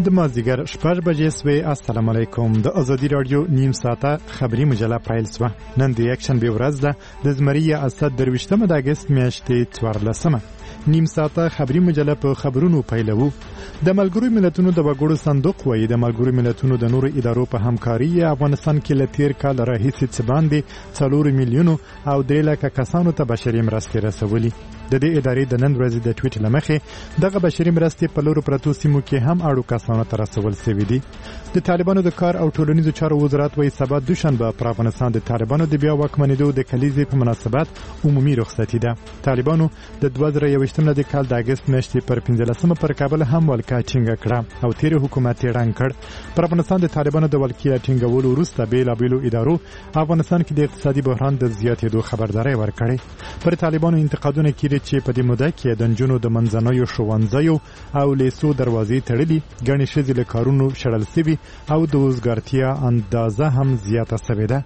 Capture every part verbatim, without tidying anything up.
د مازدیګر شپږ بجې سوې. السلام علیکم. د ازادي راډیو نیم ساعته خبري مجله پیل شوه. نن د یکشنبې ورځ ده، د زمري اسد درویشتمه د اګست میاشتې څوارلسمه. نیم ساعته خبري مجله په خبرونو پیلوو. د ملګرو ملتونو د وګړو صندوق وایي د ملګرو ملتونو د نورو ادارو په همکاري افغانستان کې له تیر کال راهیسې څه باندې څلور میلیونو او درې لکه کسانو ته بشري مرستې رسولي. د دې ادارې د نن ورځې د ټویټ له مخې دغه بشري مرستې په لورو پرتو سیمو کې هم اړو کسانو ته رسول شوي دي. د طالبانو د کار او ټولنیزو چارو وزارت وایي سبا دوشنبه پر افغانستان د طالبانو د بیا واکمنېدو د کلیزې په مناسبت عمومي رخصتي ده. طالبانو د دوه زره یوویشتم د کال د اګست میاشتې پر پنځلسمه پر کابل هم ولکه ټینګه کړه او تیر حکومت یې ړنګ کړ. پر افغانستان د طالبانو د ولکې ټینګولو وروسته بېلابېلو ادارو افغانستان کې د اقتصادي بحران د زیاتېدو خبرداری ورکړې. پر طالبانو انتقادونه کېږي چې په دې موده کې د نجونو د منځنیو ښوونځیو او لیسو دروازې تړلي، ګڼې ښځې له کارونو شړل شوي او د وزګارتیا اندازه هم زیاته شوې ده.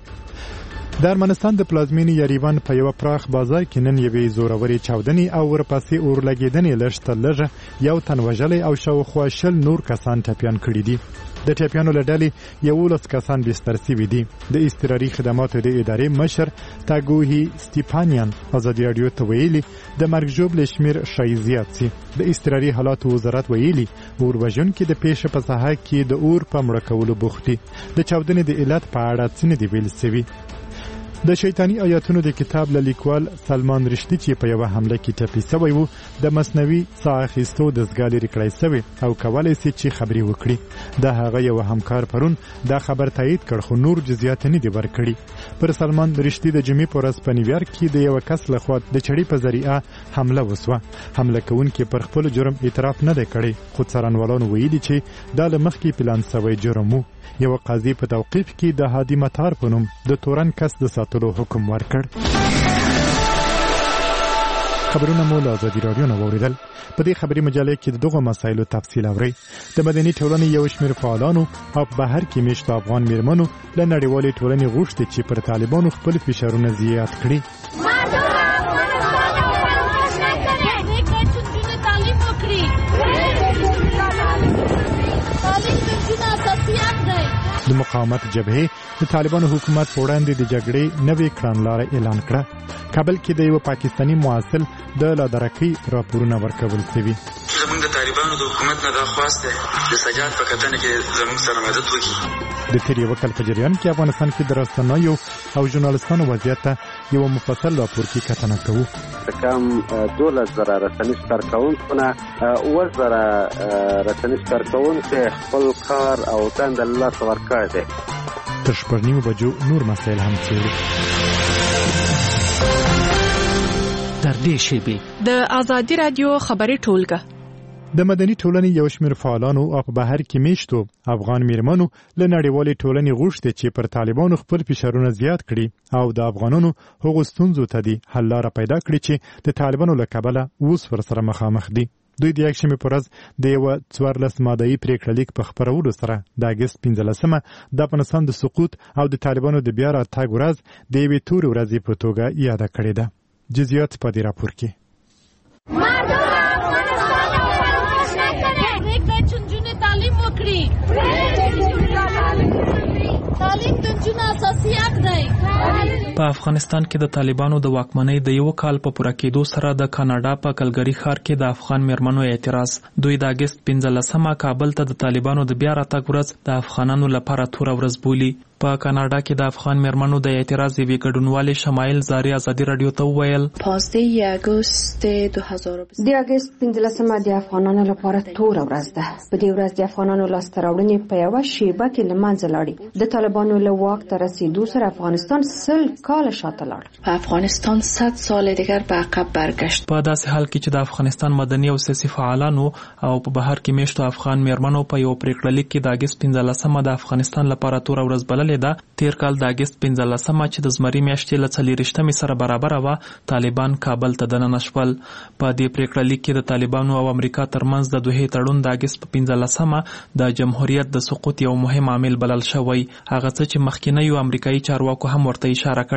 د ارمنستان د پلازمینې یریوان په یو پراخ بازار کې نن یوې زورورې چاودنې او ورپسې اورلګېدنې لږ تر لږه یو تن وژلی او شاوخوا شل نور کسان ټپیان کړي دي. د ټپیانو له ډلې یولس کسان بستر شوي دي. د اضطراري خدماتو د ادارې مشر تاګوهي سټیپانیان ازادي راډیو ته ویلي د مرګ ژوبلې شمېر ښایي زیات سي. د اضطراري حالاتو وزارت ویلي اور وژونکي د پیښې په ساحه کې د اور په مړه کولو بوخت دي. د چاودنې د علت په اړه څه نه دي ویل شوي. د شیطانی آیاتونو د کتاب له لیکوال سلمان رشدي چې په یوه حمله کې ټپي شوی و د مصنوعي ساه اخیستو دستګاه لرې کړی شوی او کولی شي چې خبرې وکړي. د هغه یو همکار پرون دا خبر تایید کړ خو نور جزئیات نه دي ورکړي. پر سلمان رشدي د جمعې په ورځ په نیویارک کې د یو کس لخوا د چړې په ذریعه حمله وسوه. حمله کوونکي پر خپل جرم اعتراف نه دی کړی خو څارنوالانو ویلي چې دا له مخکې پلان شوی جرم و. یو قاضي په توقیف کې د هادي مطار په نوم د تورن کس د ساتلو حکم ورکړ. خبرونه مو له ازادي راډیو نه واورېدل. په دې خبري مجلې کې د دغو مسایلو تفصیل اورئ. د مدني ټولنې یو شمېر فعالانو او په بهر کې میشتو افغان میرمنو له نړیوالې ټولنې غوښتي چې پر طالبانو خپل فشارونه زیات کړي. د مقاومت جبهې د طالبانو حکومت په وړاندې د جګړې نوې کړنلاره اعلان کړه. کابل کې د یو پاکستاني معاصل د لادرکۍ راپورونه ورکول شوي. زموږ د طالبانو د حکومت نه دا خواست دی د سجاد په کتنه کې زموږ سره مدد وکړي. د تیر یو کال په جریان کې افغانستان کې د رسنیو او ژورنالستانو وضعیت ته یو مفصل راپور کې کتنه کوو. کم دولس زره رسنیز کارکوونکو اووه زره رسنیز کارکوونکو خپل کار او دنده له لاسه ورکړی دی. تر شپږ نیمو بجو نور مسایل هم څېړو. تر دې شیبې د ازادي راډیو خبري ټولګه د مدني ټولنې یو شمېر فعالانو او په بهر کې میشتو افغان میرمنو له نړیوالې ټولنې غوښتي چې پر طالبانو خپل فشارونه زیات کړي او د افغانانو هغو ستونزو ته دي حل لاره پیدا کړي چې د طالبانو له کبله اوس ورسره مخامخ دي. دوی د یکشنبې په ورځ د یوه څوارلس مادهیي پرېکړه لیک په خپرولو سره د اګست پنځلسمه د افغانستان د سقوط او د طالبانو د بیا راتګ ورځ د یوې تورې ورځې په توګه یاده کړې ده. جزئیات په دې راپور کې. په افغانستان کې د طالبانو د واکمنۍ د یو کال په پوره کېدو سره د کاناډا په کلګری ښار کې د افغان میرمنو اعتراض. دوی د اګست پنځلسمه کابل ته د طالبانو د بیا راتګ ورځ د افغانانو لپاره توره ورځ بولي. په کاناډا کې د افغان میرمنو د اعتراض یوې ګډونوالې شمایل زاری ازادي راډیو ته وویل پانزده اګست دوه هزار و بیست د اګست پنځلسمه د افغانانو لپاره توره ورځ ده. په دې ورځ د افغانانو لاسته راوړنې په یوه شیبه کې له منځه لاړې. د طالبانو له واک ته رسیدو سره افغانستان سل کاله شاته لاړ. افغانستان صد سال دیگر به عقب برگشت. په داسې حال کې چې د افغانستان مدني او سیاسي فعالانو او په بهر کې میشتو افغان میرمنو په یو پریکړه لیک کې د اګست پنځلسمه د افغانستان لپاره توره ورځ بللې ده. تیر کال د اګست پنځلسمه چې د زمري میاشتې له څلېرویشتمې سره برابره وه طالبان کابل ته دننه شول. په دې پریکړه لیک کې د طالبانو او امریکا ترمنځ د دوحې تړون د اګست په پنځلسمه د جمهوریت د سقوط یو مهم عامل بلل شوی. هغه څه چې مخکینیو امریکایي چارواکو هم ورته اشاره کړې.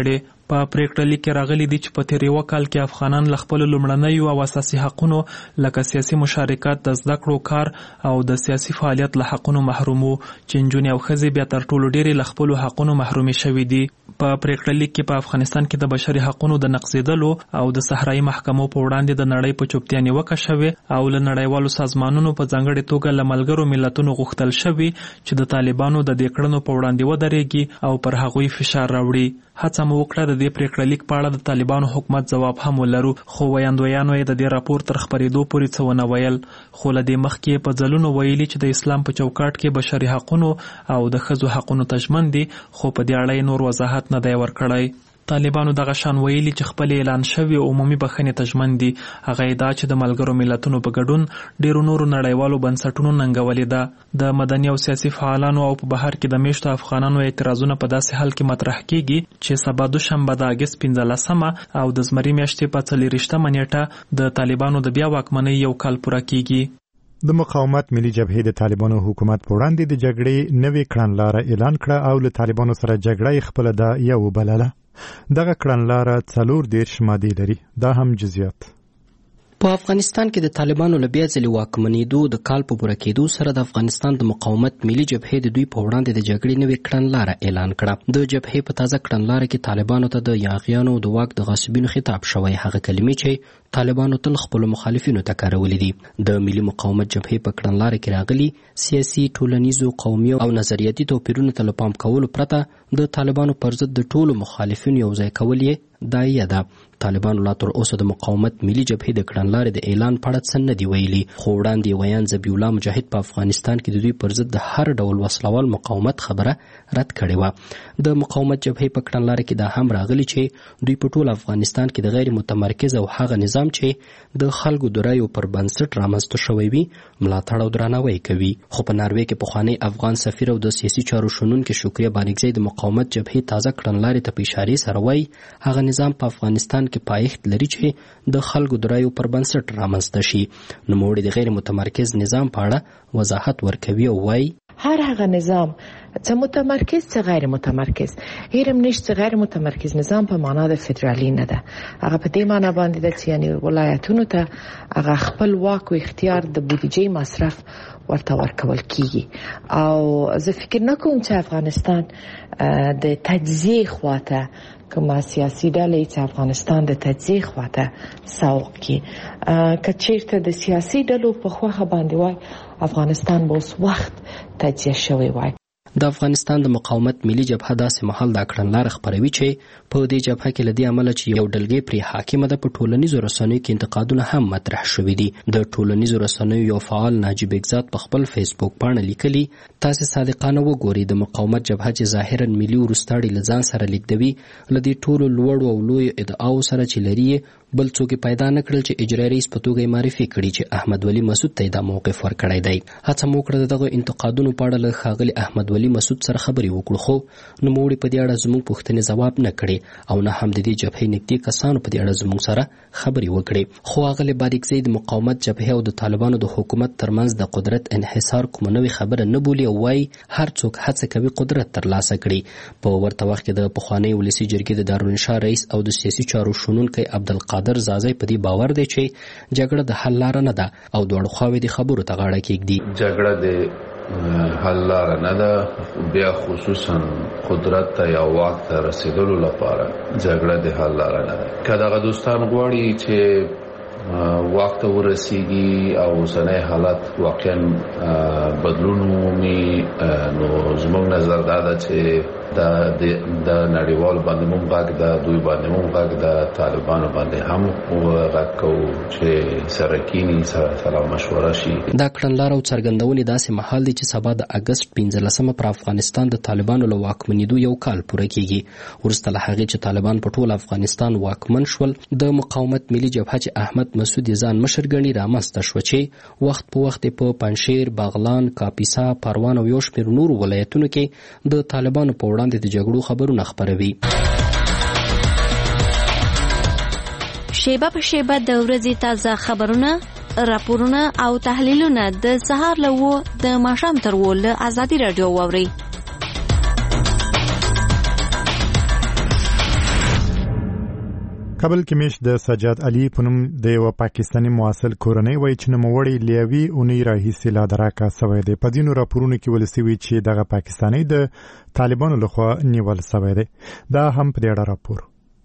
په پریکړه لیک کې راغلي دي چې په تیر یو کال کې افغانان له خپل لومړنیو او اساسي حقونو لکه سیاسي مشارکت، د زده کړو، کار او د سیاسي فعالیت له حقونو محروم وو، چې نجونې او ښځې بیا تر ټولو ډېرې له خپلو حقونو محرومې شوي دي. په پریکړه لیک کې په افغانستان کې د بشري حقونو د نقضېدلو او د صحرایي محکمو په وړاندې د نړۍ په چوپتیا نیوکه شوې او له نړیوالو سازمانونو په ځانګړې توګه له ملګرو ملتونو غوښتل شوي چې د طالبانو د دې کړنو په وړاندې ودرېږي او پر هغوی فشار راوړي. هڅه مو وکړه د دې پریکړه لیک په اړه د طالبانو حکومت ځواب هم ولرو، خو ویاندویانو یې د دې راپور تر خپرېدو پورې څه ونه ویل. خو له دې مخکې په ځلونو ویلي چې د اسلام په چوکاټ کې بشري حقونو او د ښځو حقونو ته ژمن دي، خو په دې اړه نور وضاحت نه دی ورکړی. طالبانو دغه شان ویلي چې خپل اعلان شوی عمومي بخښنې ته ژمن دي. هغه ادعا چې د ملګرو ملتونو په ګډون ډیرو نورو نړیوالو بنسټونو ننګولې ده. د مدني او سیاسي فعالانو او په بهر کې د میشتو افغانانو اعتراضونه په داسې حال کې مطرح کیږي چې سبا دوشنبه د اګست پنځلسمه او د زمري میاشتې په څلېرویشتمه نیټه د طالبانو د بیا واکمنۍ یو کال پوره کیږي. د مقاومت ملي جبهې د طالبانو حکومت په وړاندې د جګړې نوې کړنلاره اعلان کړه او له طالبانو سره جګړه خپل ده یو بلله. دغه کړنلاره څلور دېرش مادې لري. دا هم جزئیات. په افغانستان کې د طالبانو له بیا ځلې واکمنېدو د کال په پوره کېدو سره د افغانستان د مقاومت ملي جبهې د دوی په وړاندې د جګړې نوې کړنلاره اعلان کړه. د جبهې په تازه کړنلاره کې طالبانو ته د یاغیانو د واک د غاصبینو خطاب شوی، هغه کلمې چې طالبانو تل خپل مخالفینو ته کارولې دي. د ملي مقاومت جبهې په کړنلاره کې راغلي سیاسي، ټولنیزو، قومي او نظریاتي توپیرونو ته له پام کولو پرته د طالبانو پر ضد د ټولو مخالفینو یو ځای کول یې دایه ده. طالبانو لا تر اوسه د مقاومت ملي جبهې د کړنلارې د اعلان په اړه څه نه دي ویلي، خو وړاندې ویان ذبیح الله مجاهد په افغانستان کې د دوی پر ضد د هر ډول وسلوال مقاومت خبره رد کړې وه. د مقاومت جبهې په کړنلاره کې دا هم راغلي چې دوی په ټول افغانستان کې د غیر متمرکز او هغه نظام چې د خلکو د رایو پر بنسټ رامنځته شوی وي ملاتړ او درناوی کوي. خو په ناروې کې پخوانی افغان سفیر او د سیاسي چارو شنونکي شکریه بانګزی د مقاومت جبهې تازه کړنلارې ته په اشارې سره وایي هغه نظام په افغانستان کې پایښت لري چې د خلکو د رایو پر بنسټ رامنځته شي. نوموړي د غیر متمرکز نظام په اړه وضاحت ورکوي او وایي هر هغه نظام څه متمرکز څه غیر متمرکز هیرم نشته. غیر متمرکز نظام په معنا د فدرالی نه ده، هغه په دې معنا باندې ده چې یعنی ولایتونو ته هغه خپل واک او اختیار د بودیجې مصرف ورته ورکول کیږي. او زه فکر نه کوم چې افغانستان د تجزیه خواته کومه سیاسي ډلې چې افغانستان د تجزیه خواته سوق کی که چیرته د سیاسي ډلو په خواخه باندې وای افغانستان به اوس وخت تجزیه شوی وای. د افغانستان د مقاومت ملي جبهه داسې مهال دا کړنلاره خپروي چې په دې جبهه کې له دې امله چې یو ډلګۍ پرې حاکمه ده، په ټولنیزو رسنیو کې انتقادونه هم مطرح شوي دي. د ټولنیزو رسنیو یو فعال ناجیب اګزاد په خپل فیسبوک پاڼه لیکلي تاسې صادقانه وګورئ د مقاومت جبهه چې ظاهرا ملي وروستاړي له ځان سره لیږدوي له دې ټولو لوړو او لویو ادعاو سره چې لري بل څوک پیدا نه کړل چې اجرایي رئیس په توګه معرفي کړي چې احمد ولی مسعود ته دا موقف ورکړی دی. هڅه مو وکړه دغه انتقادونو په اړه له ښاغلي احمد ولی مسعود سره خبرې وکړو، خو نوموړي په دې اړه زموږ پوښتنې ځواب نه کړې او نه هم د دې جبهې نږدې کسانو په دې اړه زموږ سره خبرې وکړې. خو ښاغلي بارکزی د مقاومت جبهې او د طالبانو د حکومت ترمنځ د قدرت انحصار کومه نوې خبره نه بولي او وایي هر څوک هڅه کوي قدرت ترلاسه کړي. په ورته وخت کې د پخواني ولسي جرګې د دارالانشا رئیس او د سیاسي چارو شنونکی عبدالقادر زازی په دې باور دی چې جګړه د حل لاره نه ده او دواړو خواوې د خبرو ته غاړه کېږدي. جګړه د حل لاره نه ده، بیا خصوصا قدرت ته یا واک ته رسیدلو لپاره جګړه د حل لاره نه ده. که دغه دوستان غواړي چې واک ته ورسیږي او اوسنی حالت واقعا بدلون ومومي، نو زموږ نظر دا ده چې د نړیوال باندې مونږ غږ د دوی باندې مونږ غږ د طالبانو باندې هم غږ کوو چې سره کینی سره سره مشوره شي. دا کړنلاره او څرګندونې داسې مهال دی چې سبا د اګست پنځلسمه پر افغانستان د طالبانو له واکمنېدو یو کال پوره کیږي. وروسته له هغې چې طالبان په ټول افغانستان واکمن شول، د مقاومت ملي جبهه چې احمد مسعود ځان مشر ګڼي رامنځته شوه چې وخت په وخت په پنجشیر، باغلان، کاپیسا، پروان او یو شمېر نورو ولایتونو کې د طالبانو په وړاندې د جګړو خبرونه خپروي. شیبه په شیبه د ورځې تازه خبرونه، راپورونه او تحلیلونه د سهار له اوه د ماښام تر اوه له ازادي راډیو واورئ. کابل کې میش د سجاد علي په نوم د یو پاکستاني مواصل کورنۍ وایي چې نوموړی لیوي اونۍ راهیسې لا دراکا سوی دی. په ځینو راپورونو کې ویل سوي چې دغه پاکستاني د طالبانو لخوا نیول سوی دی. دا هم په دې اړه راپور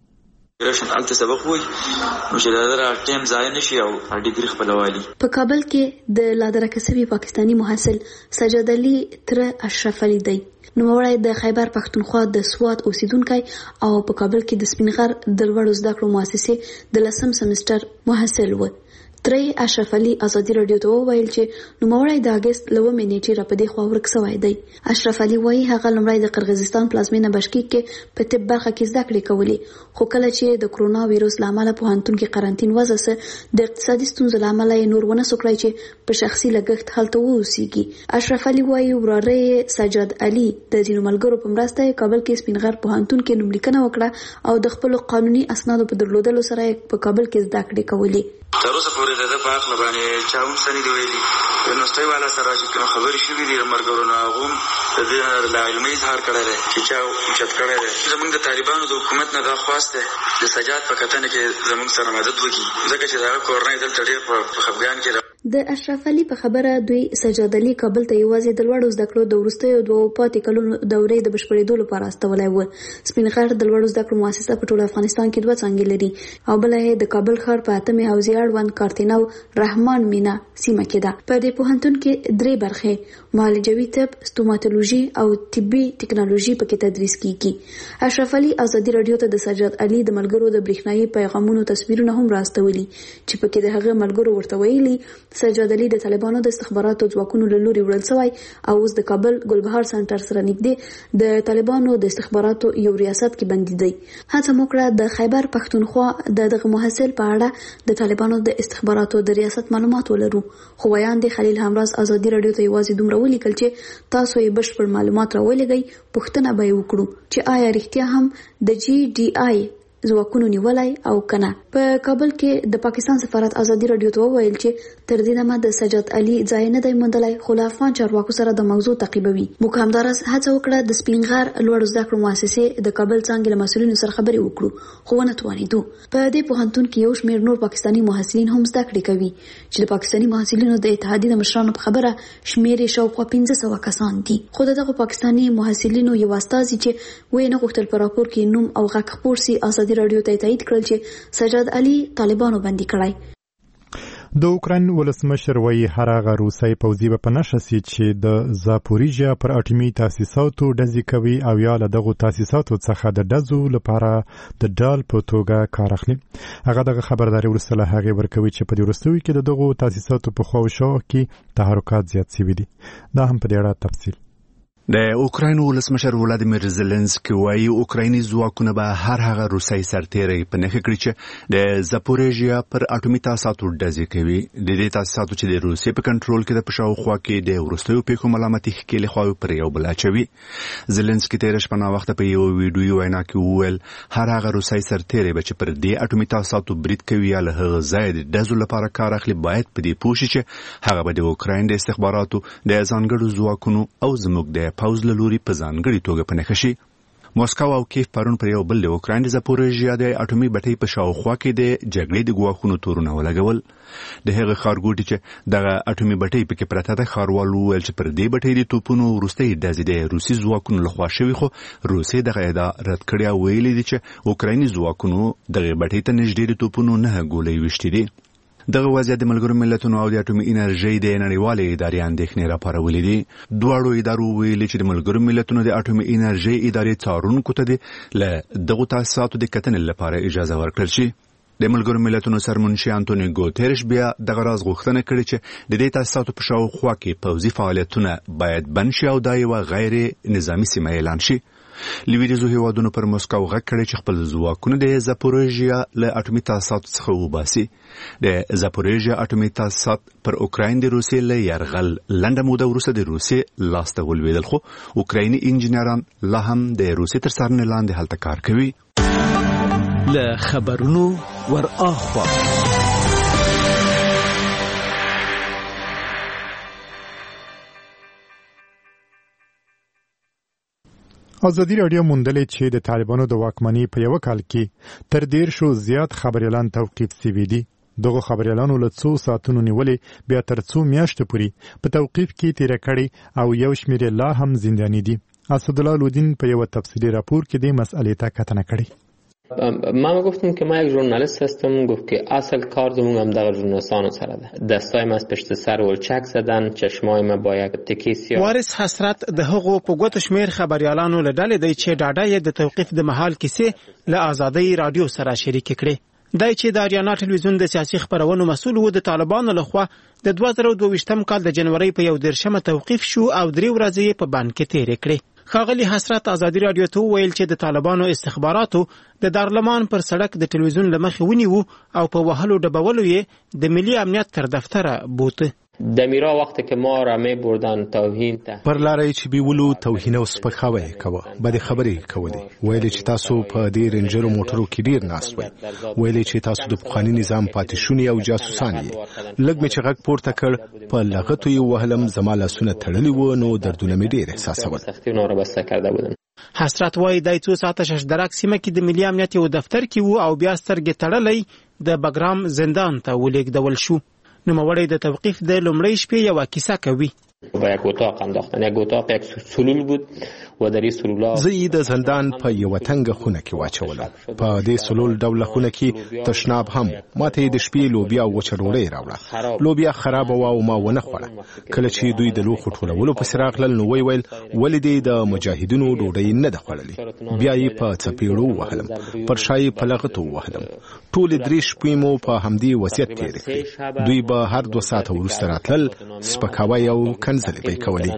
راشن الته سبق وای نو چې دا درا ټیم ځای نشي او ډیګری خپلوالي. په کابل کې د لادرکسبي پاکستاني محصل سجاد علي تر اشرف علي دی. نوموړی د خیبر پښتونخوا د سوات اوسیدونکی او په کابل کې د سپینغر د لوړو زده کړو مؤسسې د لسم سمستر محصل و. ترې اشرف علي ازادي رادیو ته وویل چې نوموړی د اگست لومې نیټې را په دې خوا ورک سوی دی. اشرف علي وایي هغه لومړی د قرغیزستان پلازمینه بشکیک کې په طب برخه کې زده کړې کولې، خو کله چې د کرونا ویروس له امله پوهنتون کې قرنټین وضع سه د اقتصادي ستونزو له امله یې نور ونه سو کړی چې په شخصي لګښت هلته واوسیږي. اشرف علي وایي وراره سجاد علي د ځینو ملګرو په مرسته کابل کې سپینغر پوهنتون کې نوملیکنه وکړه او د خپل قانوني اسنادو په درلودلو سره په کابل کې زده کړې کولې. تر اوسه پورې د په اخله باندې چا هم څه نه ویلي، نو ستوي والا سره چې کوم خبرې شوې دي مرګورو نه هغوم د دې له علمي اظهار کړی دی چې چا اوچت کړی دی. زموږ د طالبانو د حکومت نه دا خواست دی د سجاد په کتنه کې زموږ سره مدد وکړي، ځکه چې دا کورنۍ دلته ډېر په خفګان کې ده. د اشرف علي په خبره دوی سجاد علي کابل ته یوازې د لوړو زده کړو د وروستیو دوه پاتې کلونو دورې د بشپړېدو لپاره استولی و. سپینغر د لوړو زده کړو مؤسسه په ټول افغانستان کې دوه څانګې لري او بله یې د کابل ښار په اتمې حوزې اړوند کارتینو رحمان مینا سیمه کې ده. په دې پوهنتون کې درې برخې معالجوي طب، ستوماتولوژي او طبي ټکنالوژي پکې تدریس کیږي. اشرف علي ازادي رادیو ته د سجاد علي د ملګرو د برېښنايي پیغامونو تصویرونه هم راستولي چې پکې د هغه ملګرو ورته ویلي سجاد علي د طالبانو د استخباراتو ځواکونو له لوري وړل شوی او اوس د کابل ګلبهار سنټر سره نږدې د طالبانو د استخباراتو یو ریاست کې بندي دی. هڅه وکړه د خیبر پښتونخوا د دغه محصل په اړه د طالبانو د استخباراتو د ریاست معلومات ولرو، خو ویان دی خلیل همراز ازادي رادیو ته یوازې دومره ولیکل چې تاسو یې بشپړ معلومات راولېږئ، پوښتنه به یې وکړو چې آیا رښتیا هم د جی ډي آی ځواکونو نیولای او کنه. په کابل کې د پاکستان سفارت ازادي رادیو ته وویل چې تر دې دمه د سجاد علي ځای نه دی موندلی، خو له افغان چارواکو سره د موضوع تعقیبوي. موږ همداراز هڅه وکړه د سپینغر لوړو زده کړو مؤسسې د کابل څانګې له مسؤلینو سره خبرې وکړو، خو ونه توانېدو. په دې پوهنتون کې یو شمېر نور پاکستاني محصلین هم زده کړې کوي چې د پاکستاني محصلینو د اتحادیې د مشرانو په خبره شمېر یې شاوخوا پنځه سوه کسان دي. خو د دغو پاکستاني محصلینو یو استازي چې ویې نه غوښتل په راپور کې نوم او غږ خپور سي ازادي رادیو ته تایید کړل چې سجاد علي طالبانو بندي کړی. د اوکراین ولسمشر وایي هر هغه روسي پوځي به په نښه سي چې د زاپوریژیا پر اټومي تاسیساتو ډزې کوي او یا له دغو تاسیساتو څخه د ډزو لپاره د ډال په توګه کار اخلي. هغه دغه خبرداري وروسته له هغې ورکوي چې په دې وروستیو کې د دغو تاسیساتو په خوا او شاوخوا کې تحرکات زیات شوي دي. دا هم په دې اړه تفصیل. د اوکراین ولسمشر ولادیمیر زيلنسکي وايي اوکرایني ځواکونه به هر هغه روسي سرتیري په نخښه کړی چې د زاپوریژیا پر اټومي تاسیساتو ډزې کوي. د دې تاسیساتو چې د روسي په کنټرول کې د پښاوخوا کې د ورستیو پیښو ملامتي ښکېلې خواوې پر یو بل اچوي. زيلنسکي تیر شپه نا وخت په یو ویډیو وینا کې وویل هر هغه روسي سرتیري به چې پر دې اټومي تاسیساتو برید کوي یا له هغه ځای د ډزو لپاره کار اخلي باید په دې پوه شي چې هغه به د اوکراین د استخباراتو د ځانګړو ځواکونو او زموږ د پاوز له لوري په ځانګړي توګه په نښه شي. موسکو او کیف پرون پر یو بل د اوکراین د زاپوریژیا د اټومي بټۍ په شاوخوا کې د جګړې د ګواښونو تورونه ولګول. د هغه ښارګوټي چې دغه اټومي بټۍ پکې پرته ده ښاروال وویل چې پر دې بټۍ د توپونو وروستۍ ډزې د روسي ځواکونو لخوا شوي، خو روسیې دغه ادعا رد کړې او ویلي دي چې اوکرایني ځواکونو دغه بټۍ ته نږدې د توپونو نه ګولۍ ویشتې دي. دغه وضعیت د ملګرو ملتونو او د اټومي انرژۍ د نړیوالې ادارې اندېښنې راپارولې دي. دواړو ادارو ویلي چې د ملګرو ملتونو د اټومي انرژۍ ادارې څارونکو ته د له دغو تاسیساتو د کتنې لپاره اجازه ورکړل شي. د ملګرو ملتونو سرمنشي انټونی ګوتریش بیا دغه راز غوښتنه کړې چې د دې تاسیساتو په شاوخوا کې پوځي فعالیتونه باید بند شي او دا یوه غیر نظامي سیمه اعلان شي. لویدیځو هیوادونو پر موسکو غږ کړی چې خپل ځواکونه د زاپوریژیا له اټومي تاسیساتو څخه وباسي. د زاپوریژیا اټومي تاسیسات پر اوکراین د روسیې له یرغل لنډه موده وروسته د روسیې لاسته ولوېدل، خو اوکرایني انجینران لا هم د روسیې تر څارنې لاندې هلته کار کوي. له خبرونو ور اخوا ازادي راډیو موندلې چې د طالبانو د واکمنۍ په یو کال کې تر دیرشو زیات خبريالان توقیف شوي دي. دغه خبريالانو له څو ساعتونو نیولې بیا تر څو میاشتو پورې په توقیف کې تیر کړي او یو شمېر لا هم زنداني دي. اسدالله لودین په یو تفصیلی راپور کې د مسئله ته کتنه کړې. ما گفتم که ما یک ژورنالیست هستم، گفت که اصل کار زمون هم در ژورنالیستان سره ده. دستای ما از پشت سر ولچک زدن، چشمای ما با یک تکی سیاه. وارث حسرت د هغو په ګوتو شمیر خبريالانو له ډلې دی چې ډاډه یې د توقیف د مهال کیسې له آزادۍ رادیو سره شریک کړي. دای چې د اریانا ټلویزیون د سیاسي خبرونو مسؤل و د طالبانو لخوا د دوه زره دوه ویشتم کال د جنوري په یو دیرشمه توقیف شو او درې ورځې په بند کې تیرې کړې. ښاغلي حسرت ازادي رادیو ته ویل چې د طالبانو استخباراتو د دارالمان پر سړک د ټلویزیون لمخې ونیو او په وهلو ډبولو یې د ملي امنیت تر دفتره بوته. دمیرا وقتی که ما را می بردن توهین ته پر لارې چې بیولو توهین او سپکاوی کوه، بد خبرې کولې، ویل چې تاسو په دې رنجرو موټرو کې ډیر ناست وئ، ویل چې تاسو د پخوانی نظام پاتې او جاسوسان یې. لږ مې چې غږ پورته کړ په لغتو یې وهلم، زما لاسونه تړلي وو، نو دردونه مې ډیر احساسول. سختي نور بسته کرده بودن. حسرت وای دای څو ساعته ششدرک سیمه کې د ملي امنیت یو دفتر کې وو او بیا سترګې تړلې د بګرام زندان ته ولېږدول شو. نوموړی د توقیف د لومړۍ شپې یوه کیسه کوي. با یک اتاق انداختن، یک اتاق یک سلول بود و در این سلولا زه یې د زندان په یوه تنګه خونه کې واچولم. په دې سلول ډوله خونه کې تشناب هم. ما ته یې د شپې لوبیا او وچه ډوډۍ راوړه. لوبیا خرابه وه او ما ونه خوړه. کله چې دوی د لوښو ټولولو پسې راغلل نو ویې ویل ولې دې د مجاهدینو ډوډۍ نه ده خوړلې. بیا یې په څپېړو ووهلم، پر شا یې په لغتو ووهلم. ټولې درې شپې مو په همدې وضعیت تېرې کړې. دوی به هر دوه ساعته وروسته راتلل، سپکاوی او کنځلې به یې کولې.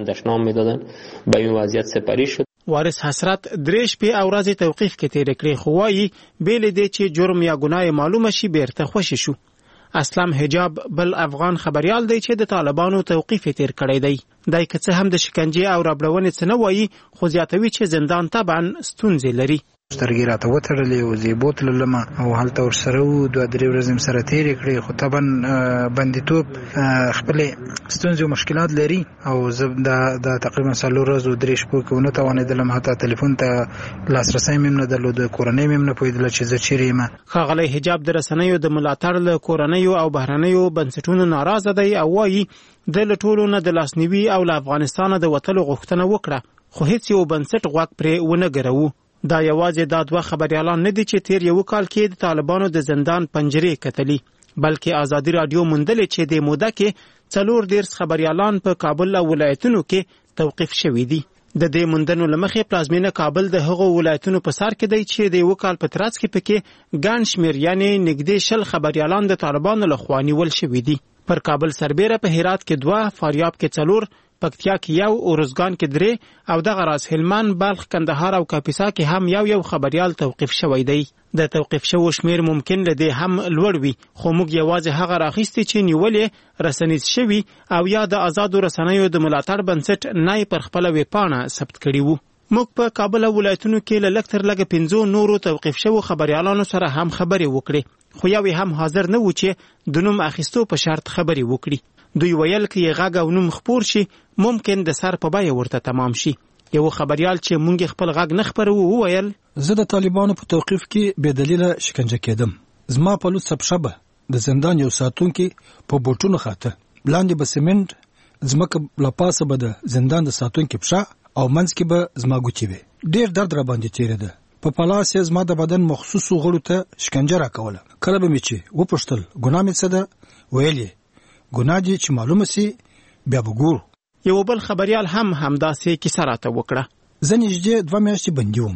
وارث حسرت درې شپې او ورځې توقیف کې تیرې کړې، خو وایي بېلې دې چې جرم یا ګناه معلومه شي بیرته خوشې شو. اسلام حجاب بل افغان خبريال دی چې د طالبانو توقیف تیر کړی دی. دای که څه هم د شکنجې او ربړونې څه نه وایي، خو زیاتوي چې زندان طبعا ستونزې لري. سترګې راته وتړلې او زه بوتللم او هلته ورسره وو، دوه درې ورځې سره تېرې کړې، خو طبعا بندیتوب خپلې ستونزې او مشکلات لري او زه دا تقریبا څلور ورځو درې شپو کې ونه توانېدلم حتی تلیفون ته لاسرسی مې هم نه درلود، کورنۍ مې هم نه پوهېدله چې زه چیرې یم. ښاغلی حجاب د رسنیو د ملاتړ له کورنیو او بهرنیو بنسټونو ناراضه دی او وایي د له ټولو نه د لاسنیوي او له افغانستانه د وتلو غوښتنه وکړه، خو هیڅ یو بنسټ غوږ پرې ونه ګروو. دا یوازې دا دوه خبريالان نه دي چې تیر یو کال کې د طالبانو د زندان پنجرې کتلي، بلکې ازادي رادیو موندلې چې د موده کې څلور دیرس خبريالان په کابل او ولایتونو کې توقیف شوي دي. د دې موندنو له مخې پلازمینه کابل د هغو ولایتونو په سر کې دی چې د یو کال په ترڅ کې پکې ګڼ شمېر یعنې نږدې شل خبريالان د طالبانو لخوا نیول شوي دي. پر کابل سربیره په هرات کې دوه، فاریاب کې څلور، پکتیا کې یو، اورزګان کې درې او دغه راز هلمند، بلخ، کندهار او کاپیسا کې هم یو یو خبريال توقیف شوی دی. د توقیف شوو شمیر ممکن له دې هم لوړ وي، خو موږ یوازې هغه راخیستي چې نیولې رسنیز شوي او یا د آزادو رسنیو د ملاتړ بنسټ نه پر خپله ویبپاڼه ثبت کړي وو. موږ په کابل او ولایتونو کې له لږ تر لږه پنځو نورو توقیف شوو خبريالانو سره هم خبرې وکړې، خو یو هم حاضر نه و چې د نوم اخیستو په شرط خبرې وکړي. دوی ویل که یې غږ او نوم خپور شي ممکن د سر په بیه ورته تمام شي. یو خبريال چې مونږ خپل غږ نه خپروو وویل زه د طالبانو په توقیف کې بې دلیله شکنجه کېدم. زما په لوڅ سبشبه د زندان یو ساتونکي په بوټونو خاطه لاندې به سیمنټ، ځمکه له پاسه به د زندان د ساتونکي پښه او منځ کې به زما ګوتې وې. ډېر درد را باندې تېرېده. په پلاس یې زما د بدن مخصوصو غړو ته شکنجه راکوله. کله به مې چې وپوښتل ګناه مې څه ده، ویل یې ګناه دې چې معلومه سي بیا به ګورو. یو بل خبريال هم همداسې کیسه راته وکړه. زه نږدې دوه میاشتې بندي وم.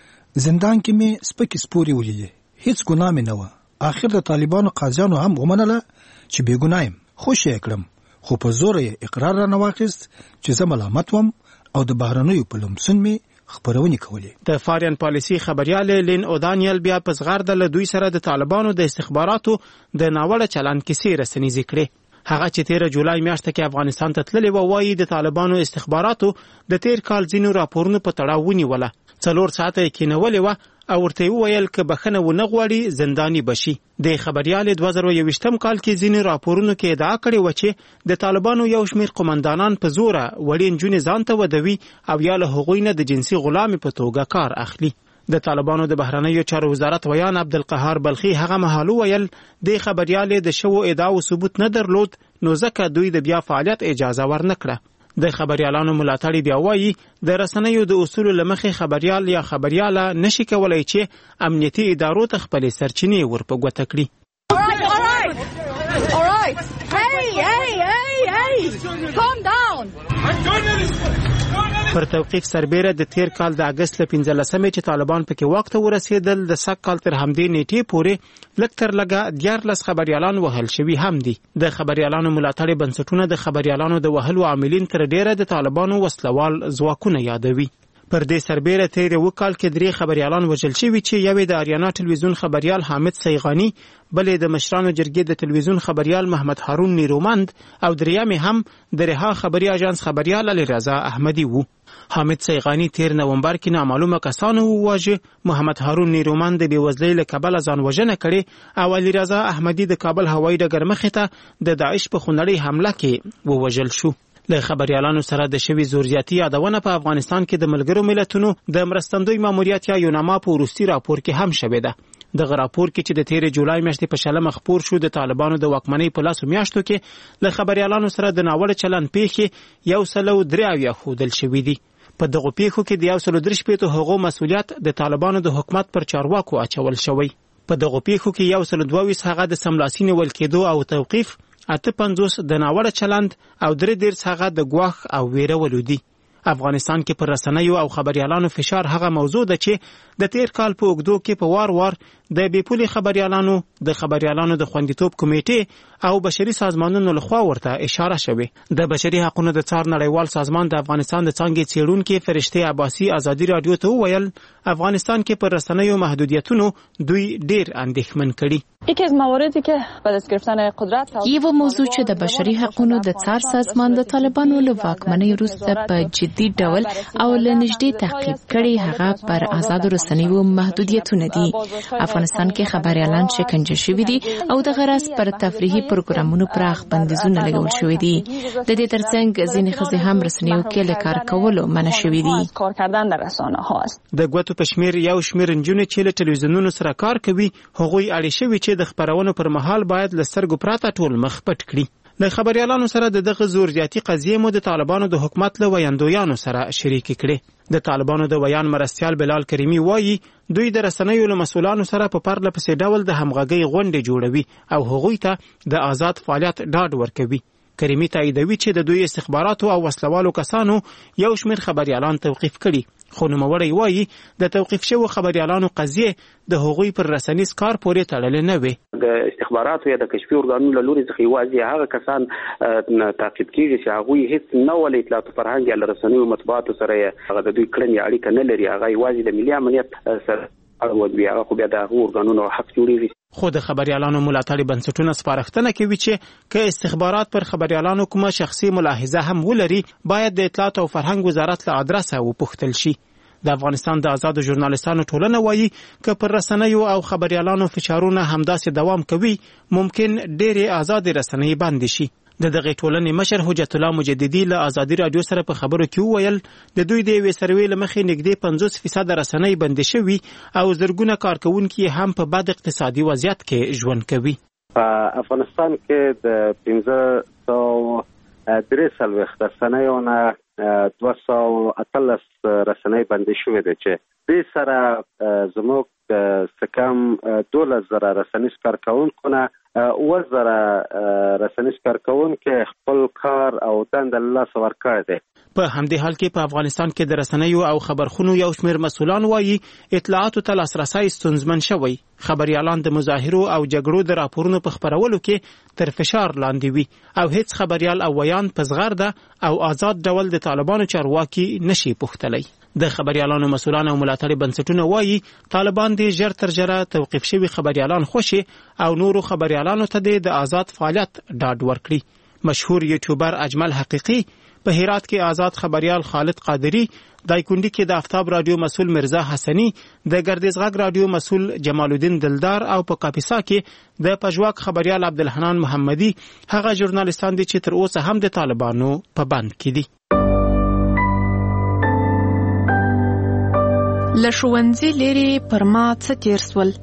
زندان کې مې سپکې سپورې ولیدې، هیڅ ګناه مې نه وه. آخر د طالبانو قاضیانو هم ومنله چې بې ګناه یم. خوش یې کړم، خو په زوره یې اقرار رانه واخیست چې زه ملامت وم او د بهرنیو په لمسون مې خبرونې کولې. د فارین پالیسي خبريال لین اودانیل بیا په زغرده له دوی سره د طالبانو د استخباراتو د ناوړه چلند کیسې رسنیزې کړې. هغه چې تیر جولای میاشت کې افغانستان ته تللی و وایي د طالبانو استخباراتو د تیر کال ځینو راپورونو په تړاو ونیوله. څلور ساعته یې کینولې وه او ورته وویل که بخښنه ونه غواړي زنداني بشي. د خبریال دوه زره یوویشتم کال کې ځینې راپورونو کې ادعا کړې وه چې د طالبانو یو شمېر قمندانان په زوره وړې نجونې ځان ته ودوي او یا له هغوی نه د جنسي غلامې په توګه کار اخلي. د طالبانو د بهرنیو چارو وزارت ویان عبدالقهار بلخي هغه مهال وویل د خبریال د شوو ادعاو ثبوت نه درلود نو ځکه دوی د بیا فعالیت اجازه ورنکړه. د خبریالانو ملاتړي بیا وایي د رسنیو د اصولو له مخې خبریال یا خبریاله نشي کولای چې امنیتي ادارو ته خپلې سرچینې ورپه ګوته کړي. پر توقیف سربیره د تیر کال د اگست له پنځلسمې چې طالبان پکې واک ته ورسېدل د سږ کال تر همدې نیټې پورې لږ تر لږه دیارلس خبریالان وهل شوي هم دي. د خبریالانو ملاتړي بنسټونه د خبریالانو د وهلو عاملین تر ډیره د طالبانو وسلوال ځواکونه یادوي. پر دې سربیره تیر یو کال کې درې خبریالان وژل شوي چې یوې د آریانا ټلویزیون خبریال حامد سیغانی، بلې د مشرانو جرګې د ټلویزیون خبریال محمد هارون نیرومند او دریمې هم د رها خبري اژانس خبریال علی رضا احمدی وو. حامد سیغانی تیر نومبر کې نامعلومه کسانو وواژه، محمد هارون نیرومند د بېوزلۍ له کبله ځان وژنه کړې او علی رضا احمدی د کابل هوایي ډګر مخې ته د داعش په خونړۍ حمله کې ووژل شو. له خبریالانو سره د شوي زورزیاتي یادونه په افغانستان کې د ملګرو ملتونو د مرستندوی ماموریت یا یوناما په وروستي راپور کې هم شوې ده. دغه راپور کې چې د تیر جولای میاشتې په شلمه خپور شو د طالبانو د واکمنۍ په لاسو میاشتو کې له خبریالانو سره د ناوړه چلند پیښې یو سل او درې اویا ښودل شوي دي. په دغو پیښو کې د یو سل درې شپېتو هغو مسؤلیت د طالبانو د حکومت پر چارواکو اچول شوی. په دغو پیښو کې یو سل دوه ویس هغه د سملاسي نیول کېدو او توقیف، اته پنځوس د ناوړه چلند او درې دېرش هغه د ګواښ او ویرولو دي. افغانستان کې پر رسنیو او خبریالانو فشار هغه موضوع ده چې د تیر کال په اوږدو کې په وار وار د بېپولې خبریالانو د خبریالانو د خوندیتوب کمیټې او بشري سازمانونو لخوا ورته اشاره شوې. د بشري حقونو د څار نړیوال سازمان د افغانستان د څانګې څېړونکې فرشتې عباسي ازادي راډیو ته وویل افغانستان کې پر رسنیو محدودیتونو دوی ډیر اندېښمن کړي. یکی از مواردی که بعد از گرفتن قدرت یو موضوع چې د بشري حقونو د څار سازمان د طالبانو له واکمنۍ وروسته په جدي ډول او له نږدې تعقیب کړي هغه پر آزادو رسنیو محدودیتونه دي. افغانستان کې خبریالان شکنجه شوي دي او د غرض پر تفریحي پروګرامونو پراخ بندیزونه لګول شوي دي. د دې ترڅنګ ځینې ښځې هم رسنیو کې له کار کولو منع شوي دي. کار کردن در رسانه هاست. د ګوتو په شمېر یو شمېر نجونې چې له ټلویزیونونو سره کار کوي هغوی اړې شوي چې د خبرونو پر مهال باید له سترګو پرته ټول مخ پټ کړي. له خبریالانو سره د دغه زورزیاتي قضیې مو د طالبانو د حکومت له ویاندویانو سره شریکې کړې. د طالبانو د ویان مرستیال بلال کریمي وایي دوی د رسنیو له مسؤلانو سره په پرله پسې ډول د همغږۍ غونډې جوړوي او هغوی ته د آزاد فعالیت ډاډ ورکوي. کریمي تاییدوي چې د دوی استخباراتو او وسلوالو کسانو یو شمېر خبریالان توقیف کړي، خو نوموړی وایي د توقیف شوو خبریالانو قضیې د هغوی پر رسنیز کار پورې تړلې نه وي. د استخباراتو یا د کشفي ارګانونو له لوري څخه یوازې هغه کسان تعقیب کېږي چې هغوی هېڅ نه ول اطلاعات فرهنګ یا له رسنیو مطبوعاتو سره هغه د دوی کړنې اړیکه نه لري، هغه یوازې د ملي امنیت سره اړوند وي، هغه خو بیا د هغو ارګانونو حق جوړېږي. خو د خبریالانو ملاتړي بنسټونه سپارښتنه کوي چې که استخبارات پر خبریالانو کومه شخصي ملاحظه هم ولري باید د اطلاعات او فرهنګ وزارت له ادرسه وپوښتل شي. د افغانستان د آزادو ژورنالستانو ټولنه وایي که پر رسنیو او خبریالانو فشارونه همداسې دوام کوي ممکن ډېرې آزادې رسنۍ بندې شي. د دغې ټولنې مشر حجت الله مجددي له آزادي راډیو سره په خبرو کې وویل د دوی د یوې سروې له مخې نږدې پنځوس فیصده رسنۍ بندې شوي او زرګونه کارکوونکي هم په بد اقتصادي وضعیت کې ژوند کوي. په افغانستان کې د پنځه سوه درې څلوېښت رسنیو نه دوه سوه اتلس رسنۍ بندې شوې دي چې دې سره زموږ څه کم دولس زره رسنیز کارکوونکو نه اووه زره رسنیز کارکوونکي خپل کار او دنده له لاسه ورکړی دی. په همدې حال کې په افغانستان کې د رسنیو او خبرخونو یو شمېر مسؤلان وایي اطلاعاتو ته لاسرسی ستونزمن شوی. خبریالان د مظاهرو او جګړو د راپورونو په خپرولو کې تر فشار لاندې وي او هیڅ خبریال او ویان په زغرده او آزاد ډول د طالبانو چارواکي نشي پوښتلی. د خبريالانو مسؤلان او ملاتړي بنسټونه وایي طالبان دې ژر تر ژره توقیف شوي خبريالان خوشي او نورو خبريالانو ته د آزاد فعالیت ډاډ ورکړي. مشهور یوټیوبر اجمل حقیقي په هرات کې آزاد خبريال خالد قادری، دایکندي کې د آفتاب رادیو مسؤل مرزا حسنی، د ګردیز غږ رادیو مسؤل جمال الدین دلدار او په کاپیسا کې د پژواک خبريال عبدالحنان محمدي هغه ژورنالیستان دي چې تر اوسه هم د طالبانو په بند کې دي. له ښوونځي لرې پر ما څه تېر سول؟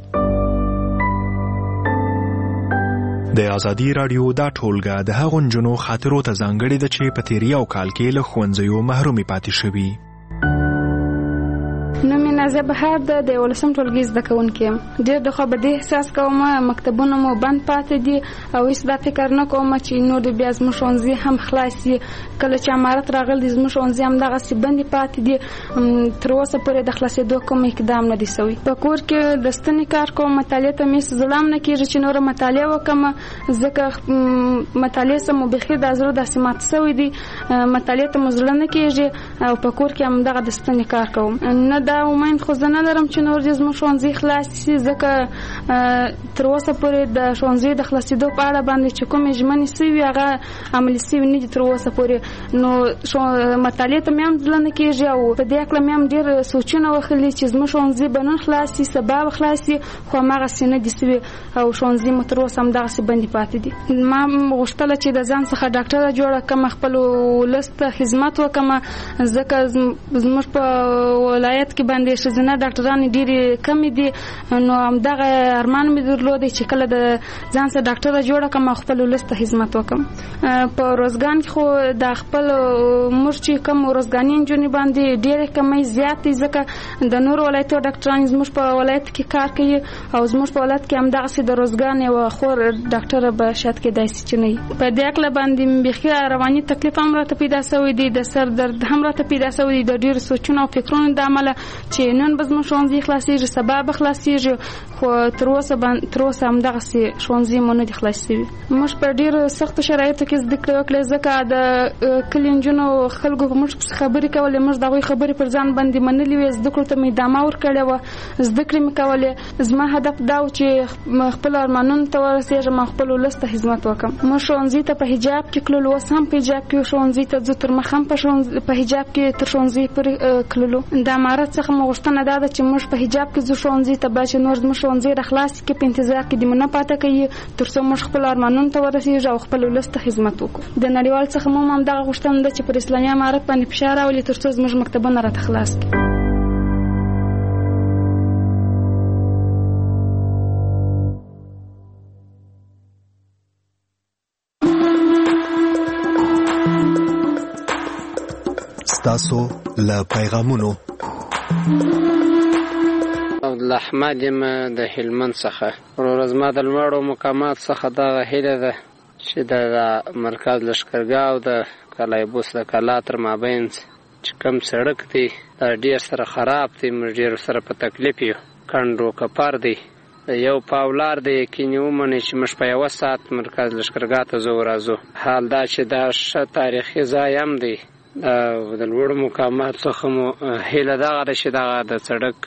د ازادي رادیو دا ټولګه د هغو نجونو خاطرو ته ځانګړې ده چې په تېر یو کال کې له ښوونځیو محرومې پاتې شوي. نوم یې نازیه بهار ده، د یولسم ټولګي زده کوونکې یم. ډېر د خوابدۍ احساس کوم، مکتبونه مو بند پاتې دي او هېڅ دا فکر نه کوم چې نور د بیا زموږ ښوونځي هم خلاص شي. کله چې امارت راغلی دی زموږ ښوونځي همدغسې بندې پاتې دي. تر اوسه پورې د خلاصېدو کوم اقدام نه دی سوی. په کور کې د ستنې کار کوم، مطالعې ته مې زړه هم نه کېږي چې نوره مطالعه وکړم، ځکه مطالعې سره مو بیخي دا زړه داسې مات سوی دی، مطالعې ته مو زړه نه کېږي او په کور کې همدغه د ستنې کار کوم. نه دا امید خو زه نه لرم چې نور دې زموږ ښوونځي خلاص شي، ځکه تر اوسه پورې د ښوونځي د خلاصېدو په اړه باندې چې کومې ژمنې سوي هغه عملي سوي نه دي تر اوسه پورې. نو مطالعې ته مې هم زړه نه کېږي او په دې هکله مې هم ډېر سوچونه وکړلي چې زموږ ښوونځي به نن خلاص شي، سبا به خلاص شي، خو هماغسې نه دي سوي او ښوونځي مو تر اوسه همدغسې بندې پاتې دي. ما غوښتله چې د ځان څخه ډاکټره جوړه کړم، خپل ولس ته خدمت وکړم، ځکه زموږ په ولایت کې باندې ښځینه ډاکټرانې ډېرې کمې دي. نو همدغه ارمان مې درلودی چې کله د ځان سره ډاکټره جوړه کړم او خپل ولس ته خدمت وکړم. په روزګان کې خو د خپل موږ چې کوم روزګاني نجونې باندې ډېرې کمۍ زیات دي، ځکه د نورو ولایتو ډاکټرانې زموږ په ولایت کې کار کوي او زموږ په ولایت کې همدغسې د روزګان یوه خور ډاکټره به شاید کېدای شي چې نه وي. په دې هکله باندې بیخي رواني تکلیف هم راته پیدا سوی دی، د سر درد هم راته پیدا سوی دی، د ډېرو سوچونو او فکرونو د امله چې نن به زموږ ښوونځي خلاصېږي، سبا به خلاصېږي، خو تر اوسه تر اوسه همدغسې ښوونځي مو نه دي خلاص شوي. موږ په ډېرو سختو شرایطو کې زده کړې وکړې، ځکه د کلي نجونو خلکو په موږ پسې خبرې کولې، موږ د هغوی خبرې پر ځان باندې منلې وې، زده کړو ته مې ادامه ورکړې وه، زده کړې مې کولې. زما هدف دا و چې خپلو ارمانونو ته ورسېږم او خپل ولس ته خدمت وکړم. موږ ښوونځي ته په حجاب کې کللو، اوس هم په حجاب کې ښوونځي ته ځو، تر مخ هم په حجاب کې تر ښوونځي پورې کللو. د امارت څخه مو غوښتنه دا ده چې موږ په حجاب کې ځو ښوونځي ته، باید چې نور زموږ ښوونځي راخلاص کړي، په انتظار کې دې مو نه پاته کوي تر څو موږ خپلو ارمانونو ته ورسېږو او خپل ولس ته خدمت وکړو. د نړیوال څخه مو هم همدغه غوښتنه ده چې پر اسلامي امارت باندې فشار راولي تر څو زموږ مکتبونه راته خلاص کړي. ستاسو له پیغامونو احمد یم د هلمند څخه. ورور زما د لوړو مقامات څخه دغه هیله ده چې د مرکز لښکرګاه او د کلایبوس د کلا تر مابین چې کوم سړک دی دا ډېر سره خراب دی، موږ ډېر سره په تکلیف یو، کنډ و کپر دی، یو پاولار دی، یقیني ومنئ چې موږ په یوه ساعت مرکز لښکرګاه ته ځو راځو. حال دا چې دا ښه تاریخي ځای هم دی. د لوړو مقامات څخه مو هیله دغه ده چې دغه د سړک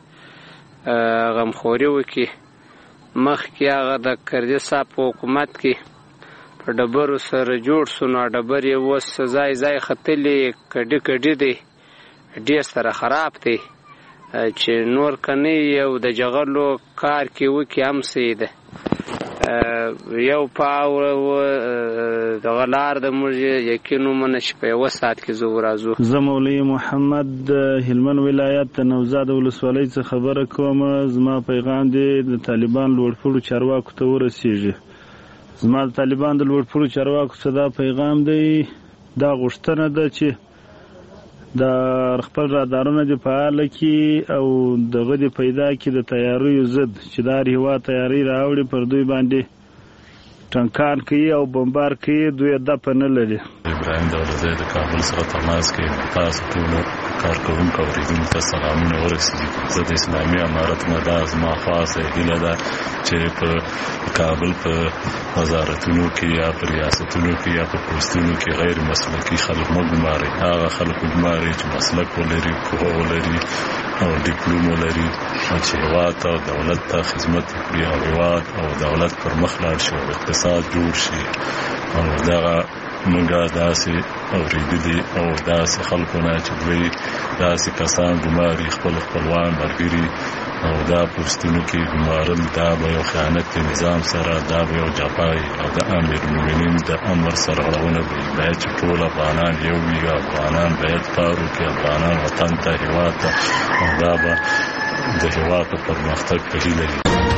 غمخوري وکړي. مخکې هغه د کردي صاحب په حکومت کې په ډبرو سره جوړ سو، نو ډبرې اوس ځای ځای ختلي، کډې کډې دی، ډېر سره خراب دی چې نور که نه یو د جغلو کار کې وکړي هم څه ده. یو پاو دغه لار د موږ یقین ومنه چې په یوه ساعت کې ځو راځو. زه مولوي محمد د هلمند ولایت د نوزاد ولسوالۍ څخه خبره کوم. زما پیغام دی د طالبان لوړپوړو چارواکو ته ورسیږي. زما د طالبان د لوړپوړو چارواکو څخه دا پیغام دی، دا غوښتنه ده چې د خپل رادارونه دې فعاله کړي او دغه دې پیدا کړي د تیاریو ضد چې دا هېواد تیاري راوړي، پر دوی باندې ټنکان کوي او بمبار کوي، دوی دپه نه لري. ابراهیم دولتزی د کابل څخه تماس کوي. تاسو ټولو کارکوونکو اوریدونکو ته سلامونه ورسېږي. زه د اسلامي امارت نه دا زما خاصه هیله ده چې په کابل په وزارتونو کې یا په ریاستونو کې یا په پوستونو کې غیر مسلکي خلک مه ګمارئ. هغه خلک وګمارئ چې مسلک ولري، پوهه ولري او ډیپلوم ولري او چې هېواد ته او دولت ته خدمت وکړي او هېواد او دولت پر مخ لاړ شي او اقتصاد جوړ شي. او دغه موږ داسې اورېدلي او داسې خلکو نه چې دوی داسې کسان ګماري خپل خپلوان ملګري او دا پوستونو کې ګمارل، دا به یو خیانت د نظام سره، دا به یو جفای او د امیر المؤمنین د امر سرغړونه به وي. باید چې ټول افغانان یو وي، افغانان باید کار وکړي، افغانان وطن ته، هېواد ته، او دا به د هېواد په پرمختګ په هیله وي.